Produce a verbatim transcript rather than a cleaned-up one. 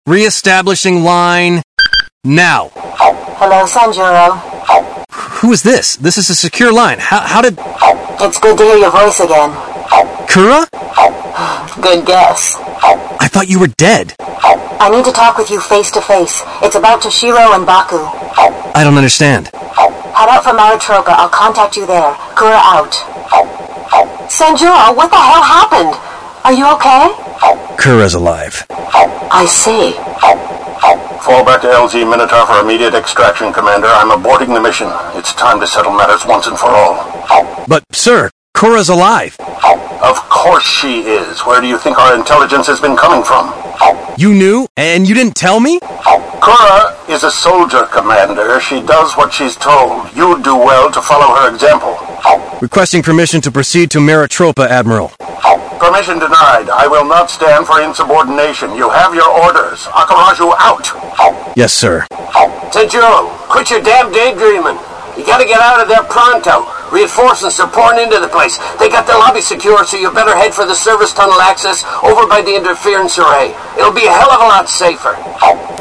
Re-establishing line now. Hello, Sanjuro. Who is this? This is a secure line. How, how did... It's good to hear your voice again. Kura? Good guess. I thought you were dead. I need to talk with you face to face. It's about Toshiro and Baku. I don't understand. Head out for Maritroka. I'll contact you there. Kura out. Sanjuro, what the hell happened? Are you okay? Kura's alive. I see. Fall back to L Z Minotaur for immediate extraction, Commander. I'm aborting the mission. It's time to settle matters once and for all. But, sir, Kura's alive. Of course she is. Where do you think our intelligence has been coming from? You knew, and you didn't tell me? Kura is a soldier, Commander. She does what she's told. You'd do well to follow her example. Requesting permission to proceed to Maritropa, Admiral. Permission denied. I will not stand for insubordination. You have your orders. Akuraju out. Yes, sir. Sanjuro, quit your damn daydreaming. You gotta get out of there pronto. Reinforcements are pouring into the place. They got the lobby secure, so you better head for the service tunnel access over by the interference array. It'll be a hell of a lot safer.